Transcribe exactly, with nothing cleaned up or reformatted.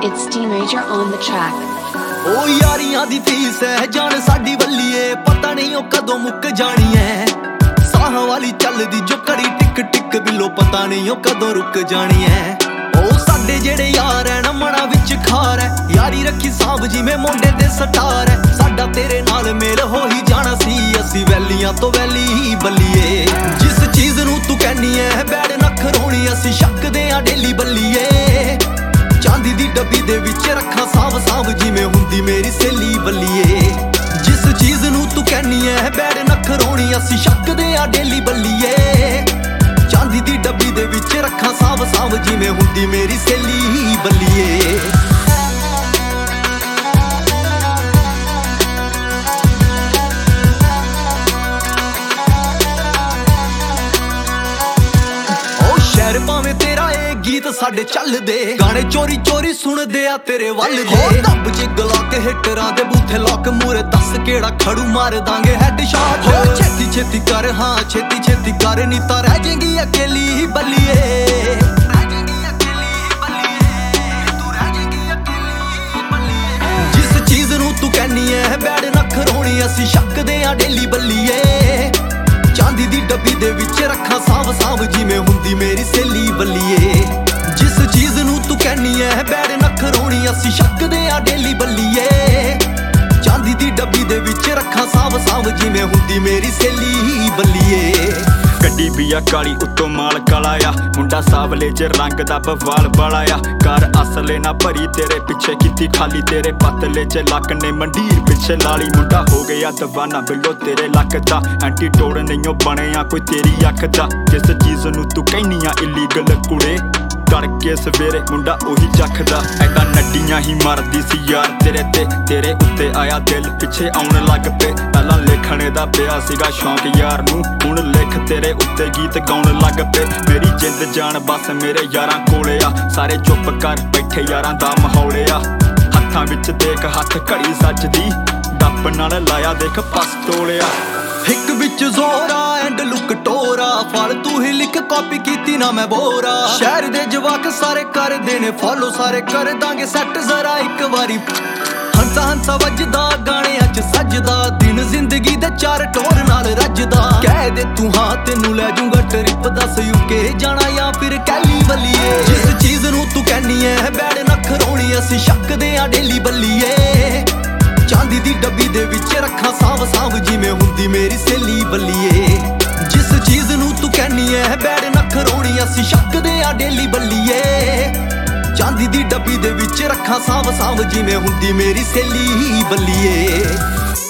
It's Teenager on the track. ओ यारियां दी फीस है जान साडी वल्लीए, पता नहीं ओ कदों मुक जानी है। साह वाली चलदी जो कड़ी टिक टिक बिलो, पता नहीं ओ कदों रुक जानी है। ओ साडे जेड़े यार है ना मना विच खार है, यारी रखी सांभ जिवें मोंडे ते सटार है। साडा तेरे नाल मेल हो ही जाना सी, असी वैलियां तो वैली ही बल्लीए। जिस चीज नूं तू कहनी है बैड नख रोणी, असी शकदे आ डेली बल्लीए। चांदी दी डब्बी दे विच रखा सांभ सांभ जिवें हुंदी मेरी सहेली बल्लीए। जिस चीज नूं तू कहनी है बैड नख रोणी, असी शकदे आ डेली बल्लीए। चांदी दी डब्बी दे विच रखा सांभ सांभ जिवें हुंदी मेरी सहेली बल्लीए। शहर भावें तेरा ए गीत साडे चलदे, गाने चोरी चोरी सुनदे आ तेरे वल दे। दब जे गला के हिटरां दे बूथे लॉक मूरे, दस केड़ा खड़ू मार दांगे हेड शॉट। छेती छेती कर हाँ छेती छेती कर, नी तां रह जाएगी अकेली ही बल्लीए। जिस चीज नूं तू कहनी है बैड नख रोणी, असी शकदे आ डेली बल्लीए। चांदी दी डब्बी दे विच रखा सांभ सांभ जिवें हुंदी मेरी सहेली बल्लीए। जिस चीज नूं तू कहनी है बैड नख रोणी, असी शकदे आ डेली बल्लीए। चांदी दी डब्बी दे विच रखा सांभ सांभ जिवें हुंदी मेरी सहेली बल्लीए। गड्डी भी आ काली उत्तों माल काला आ, मुंडा सावले च रंग दा बवाल बड़ा आ। कर असले ना भरी तेरे पिछे कीती खाली, तेरे पतले च लक ने मंडीर पिछे लाली। मुंडा हो गया दीवाना बिलो तेरे लक दा, एंटीटोड नहीं बनिया कोई तेरी अख दा। जिस चीज नूं तू कहनी आ इलीगल कुड़े, तड़के सवेरे मुंडा ओही जखदा। ऐदा नड्डियां ही मारदी सी यार तेरे ते, तेरे उत्ते आया दिल पिछे आउण लग पे। पहलां लिखणे दा पिया सीगा शौक यार नूं, हुण लिख तेरे उत्ते गीत गाउण लग पे। मेरी जिंद जान बस मेरे यारां कोले आ, सारे चुप कर बैठे यारां दा माहौल आ। हत्थां विच देख हत्थ घड़ी सजदी, डप्प नाल लाया देख पस्तोल आ। हिक विच जोरा एंड लुक टोरा, फालतू ही लिख कॉपी कीती ना मैं बोरा। शहर दे जवाक सारे कर देने फॉलो, सारे कर दांगे सैट जरा एक बारी। हंसा हंसा वजदा गाने अच सजदा, दिन जिंदगी दे चार टोर नाल रजदा। कह दे तू हाँ तेनू लै जूंगा ट्रिप, दस यूके जाना या फिर कैली बल्लीए। जिस चीज नूं तू कहनी है बैड नख रोणी, असी शकदे आ डेली बल्लीए। चांदी दी डब्बी दे विच रखा सांभ सांभ जिवें हुंदी मेरी सहेली बल्लीए। जिस चीज नूं तू कहनी है बैड नख रोणी, असी शकदे आ डेली बल्लीए। चांदी दी डब्बी दे विच रखा सांभ सांभ जिवें हुंदी मेरी सहेली बल्लीए।